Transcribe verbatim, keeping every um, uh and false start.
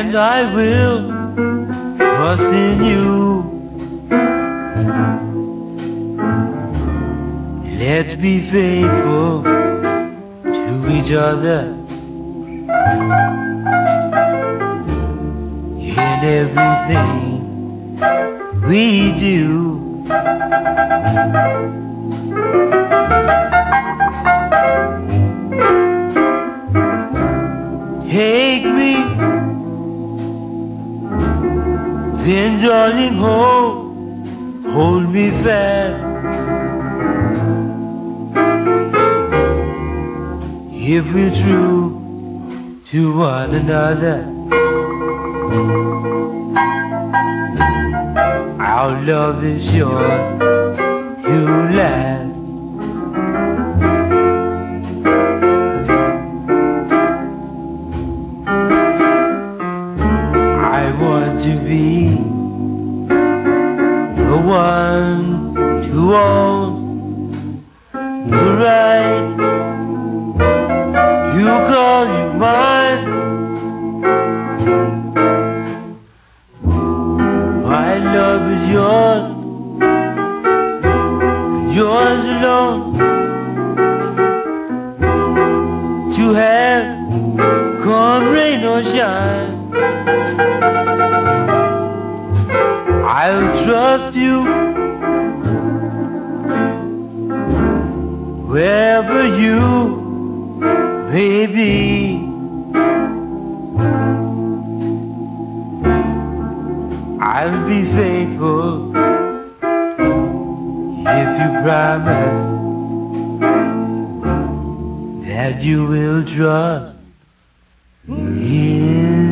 and I will trust in you. Let's be faithful to each other in everything we do. Take me, then darling, hold, hold me fast. If we're true to one another, our love is sure to last. I want to be the one to own the right you call you mine. My love is yours, yours alone, to have, come rain or shine. I'll trust you wherever you may be. I'll be faithful if you promise that you will trust in